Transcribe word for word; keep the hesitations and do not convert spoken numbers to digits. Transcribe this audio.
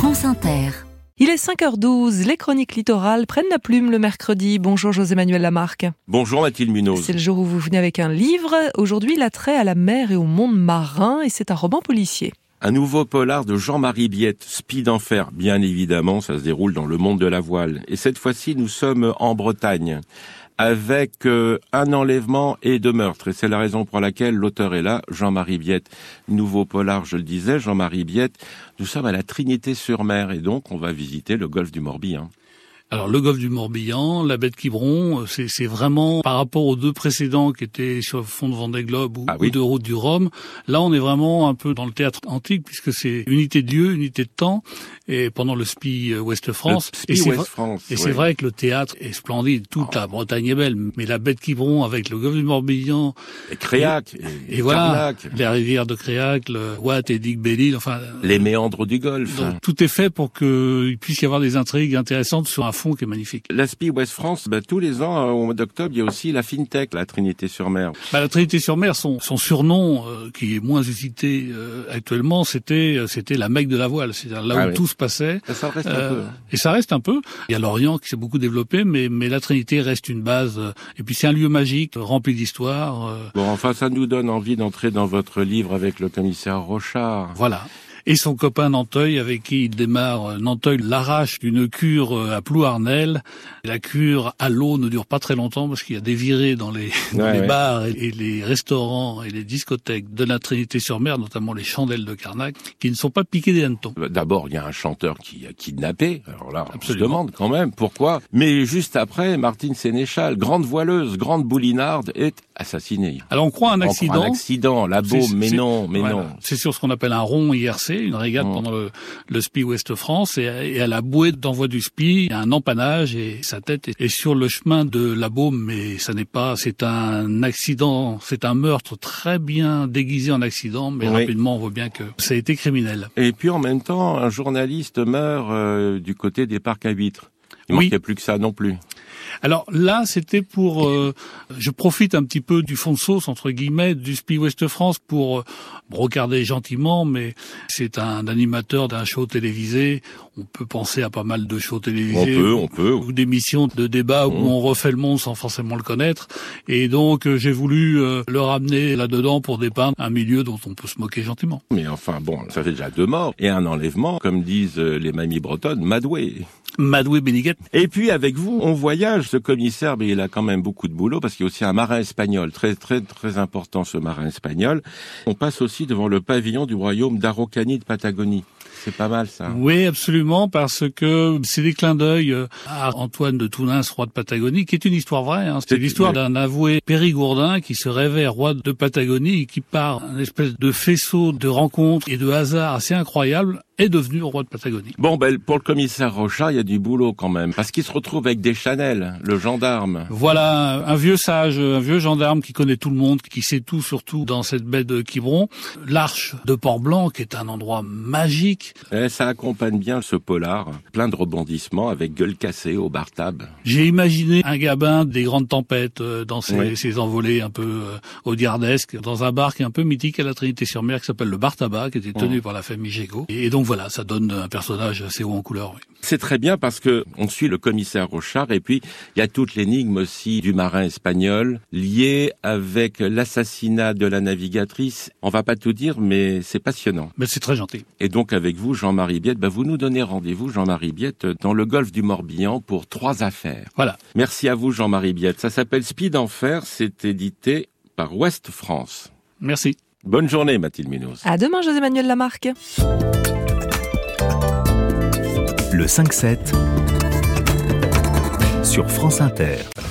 France Inter. Il est cinq heures douze, les chroniques littorales prennent la plume le mercredi. Bonjour José-Manuel Lamarque. Bonjour Mathilde Munoz. C'est le jour où vous venez avec un livre. Aujourd'hui, l'attrait à la mer et au monde marin, et c'est un roman policier. Un nouveau polar de Jean-Marie Biette, Speed Enfer. Bien évidemment, ça se déroule dans le monde de la voile. Et cette fois-ci, nous sommes en Bretagne, avec euh, un enlèvement et deux meurtres. Et c'est la raison pour laquelle l'auteur est là, Jean-Marie Biette. Nouveau polar, je le disais, Jean-Marie Biette. Nous sommes à la Trinité-sur-Mer et donc on va visiter le golfe du Morbihan. Alors le golfe du Morbihan, la baie de Quiberon, c'est, c'est vraiment par rapport aux deux précédents qui étaient sur le fond de Vendée Globe ou, ah oui. ou de Route du Rhum. Là, on est vraiment un peu dans le théâtre antique puisque c'est unité de lieu, unité de temps. Et pendant le S P I Ouest France, et c'est, West France, et oui. c'est vrai que le théâtre est splendide, toute oh. la Bretagne est belle, mais la baie de Quiberon avec le golfe du Morbihan, et Créac, et, et, et voilà, les rivières de Créac, le Watt et Digue-Belle-Île, enfin les méandres du golfe. Donc, tout est fait pour qu'il puisse y avoir des intrigues intéressantes sur un fond qui est magnifique. La S P I Ouest France, bah, tous les ans au mois d'octobre, il y a aussi la FinTech, la Trinité-sur-Mer. Bah, la Trinité-sur-Mer, son, son surnom euh, qui est moins usité euh, actuellement, c'était c'était la Mecque de la voile, c'est-à-dire là ah où oui. tout se passait. Ça reste euh, un peu. Et ça reste un peu. Il y a l'Orient qui s'est beaucoup développé, mais mais la Trinité reste une base. Euh, et puis c'est un lieu magique, rempli d'histoire. Euh. Bon, enfin, ça nous donne envie d'entrer dans votre livre avec le commissaire Rochard. Voilà. Et son copain Nanteuil, avec qui il démarre. Nanteuil l'arrache d'une cure à Plouarnel. La cure à l'eau ne dure pas très longtemps parce qu'il y a des virées dans les, dans ouais, les ouais. bars et les restaurants et les discothèques de la Trinité-sur-Mer, notamment les chandelles de Carnac, qui ne sont pas piquées des hannetons. D'abord, il y a un chanteur qui a kidnappé. Alors là, on Absolument. se demande quand même pourquoi. Mais juste après, Martine Sénéchal, grande voileuse, grande boulinarde, est assassinée. Alors on croit un accident. On croit un accident, la baume, c'est, mais c'est, non, mais voilà. non. C'est sur ce qu'on appelle un rond I R C, une régate mmh. pendant le, le S P I Ouest France, et, et à la bouée d'envoi du S P I, il y a un empannage et sa tête est, est sur le chemin de la baume, mais ça n'est pas, c'est un accident, c'est un meurtre très bien déguisé en accident, mais oui. rapidement on voit bien que ça a été criminel. Et puis en même temps, un journaliste meurt euh, du côté des parcs à huîtres. Il ne oui. manquait plus que ça non plus. Alors là, c'était pour... Euh, je profite un petit peu du fond de sauce, entre guillemets, du S P I Ouest France pour euh, brocarder gentiment, mais c'est un animateur d'un show télévisé. On peut penser à pas mal de shows télévisés. On peut, on peut. Ou d'émissions de débat mmh. où on refait le monde sans forcément le connaître. Et donc, euh, j'ai voulu euh, le ramener là-dedans pour dépeindre un milieu dont on peut se moquer gentiment. Mais enfin, bon, ça fait déjà deux morts et un enlèvement, comme disent les mamies bretonnes, madoué. Madoué Béniguette. Et puis avec vous, on voyage. Ce commissaire, mais il a quand même beaucoup de boulot parce qu'il y a aussi un marin espagnol, très très très important ce marin espagnol. On passe aussi devant le pavillon du royaume d'Araucanie de Patagonie. C'est pas mal ça. Oui, absolument, parce que c'est des clins d'œil à Antoine de Tounens, roi de Patagonie, qui est une histoire vraie. Hein. C'est, c'est l'histoire ouais. d'un avoué périgourdin qui se révèle roi de Patagonie et qui, par un espèce de faisceau de rencontres et de hasards assez incroyables, est devenu roi de Patagonie. Bon, ben pour le commissaire Rochard, il y a du boulot quand même, parce qu'il se retrouve avec des Chanel, le gendarme. Voilà, un vieux sage, un vieux gendarme qui connaît tout le monde, qui sait tout, surtout dans cette baie de Quiberon. L'Arche de Port-Blanc, qui est un endroit magique. Et ça accompagne bien ce polar, plein de rebondissements, avec gueule cassée au bar tab. J'ai imaginé un gabin des grandes tempêtes dans ces, oui. ces envolées un peu euh, audiardesques, dans un bar qui est un peu mythique à la Trinité-sur-Mer, qui s'appelle le bar tabac, qui était tenu oh. par la famille Gégaud. Et donc voilà, ça donne un personnage assez haut en couleur. Oui. C'est très bien parce que on suit le commissaire Rochard et puis il y a toute l'énigme aussi du marin espagnol liée avec l'assassinat de la navigatrice. On va pas tout dire, mais c'est passionnant. Mais c'est très gentil. Et donc avec vous, Jean-Marie Biette, bah vous nous donnez rendez-vous, Jean-Marie Biette, dans le golfe du Morbihan pour trois affaires. Voilà. Merci à vous, Jean-Marie Biette. Ça s'appelle Speed Enfer, c'est édité par Ouest France. Merci. Bonne journée, Mathilde Munoz. À demain, José-Manuel Lamarque. Le cinq sept sur France Inter.